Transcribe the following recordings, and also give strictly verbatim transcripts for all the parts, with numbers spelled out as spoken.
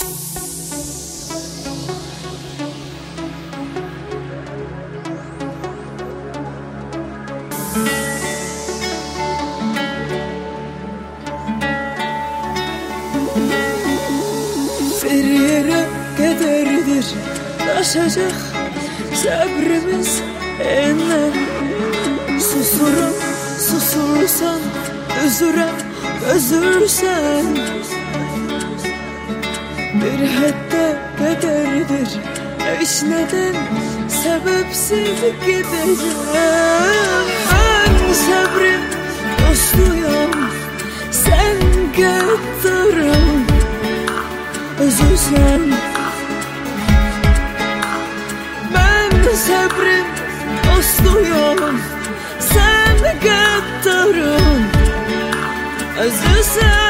Bir yere kadardır taşacak sabrımız eline. Susurum susursan özüre özürsen, bir hatta kadardır hiç neden sebepsiz gideceğim. Ben sabrım dostuyum, sen gaddarım özürsen. Ben sabrım dostuyum, sen gaddarım özürsen.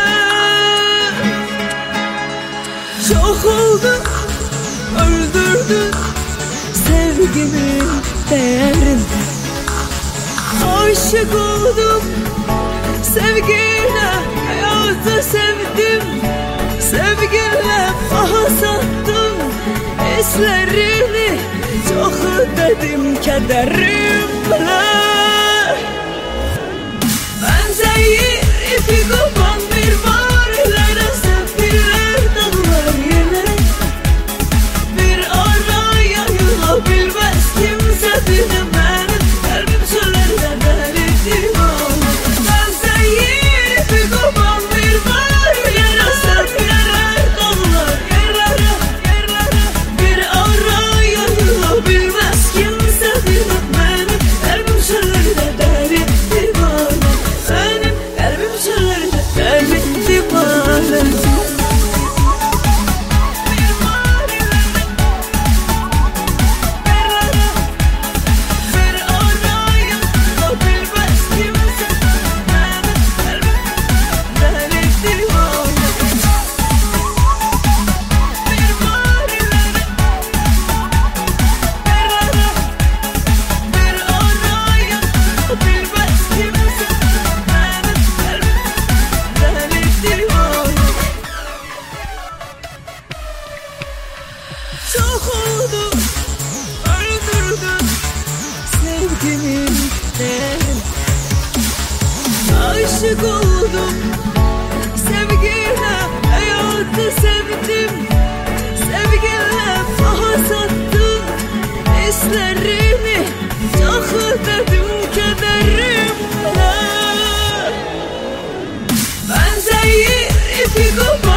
Çok oldu öldürdün sevgimin değerini. Aşık oldum sevgine, hayatı sevdim. Sevginle paha sattım hislerini. Çok ödedim kederimle. Ben zehir ipi kopan bir varlere, sefiller dağlar yerlere. Bir araya yılabilmez kimse dinlemenin. Kalbim söyler deli divan. Ben zehir ipi kopan bir varlere, sefiller dağlar yerlere. Bir araya yılabilmez kimse dinlemenin. Kalbim söyler deli divan. Benim kalbim söyler deli divan. Çok oldu öldürdün sevgimin değerini. Aşık oldum sevgine, hayatı sevdim. Sevginle paha sattım hislerimi. Çok ödedim kederimle. Ben zehir ipi kopan